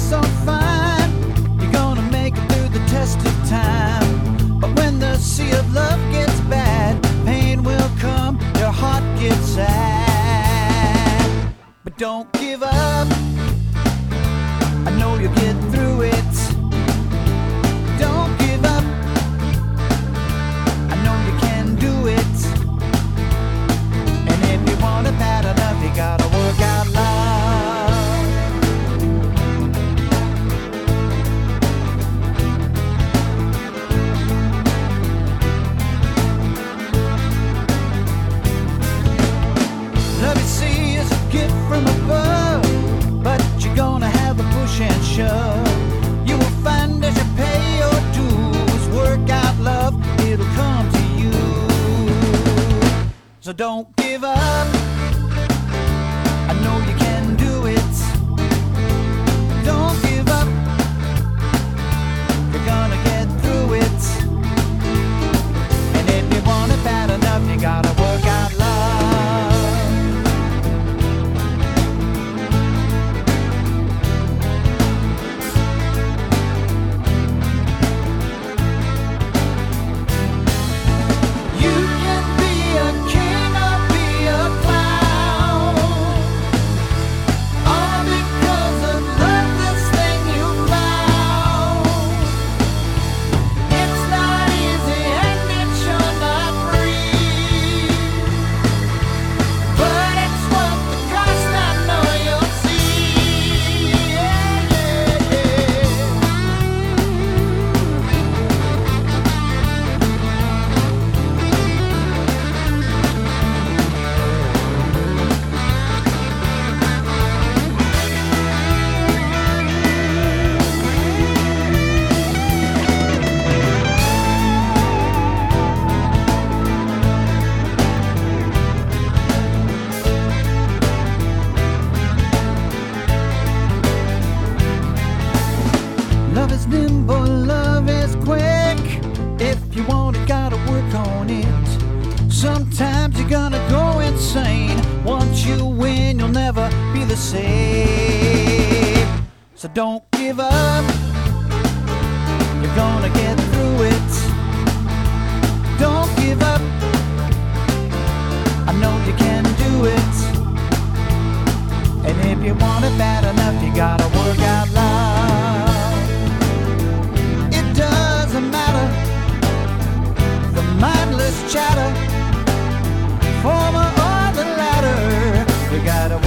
so fine, you're gonna make it through the test of time. But when the sea of love gets bad, pain will come, your heart gets sad. But don't give up, I know you'll get through it. Don't give up, I know you can do it. And if you want it bad enough, you gotta work out love. Love, you see, is a gift from above, but you're gonna have a push and shove. You will find as you pay your dues, work out love, it'll come to you. So don't give up, I know you can do it. Don't give up, you're gonna get through it. And if you want it bad enough, you gotta work out love. You can be a king or be a clown, all because of love, this thing you found. It's not easy and it's sure not free, but it's worth the cost, I know you'll see. Yeah, yeah, yeah. Love is nimble, love is quick. If you want it, gotta work on it. Sometimes you're gonna go insane. Once you win, you'll never be the same. So don't give up, you're gonna get through it. Don't give up, I know you can do it. And if you want it bad enough, you gotta work out love. It doesn't matter, the mindless chatter, former or the latter, you gotta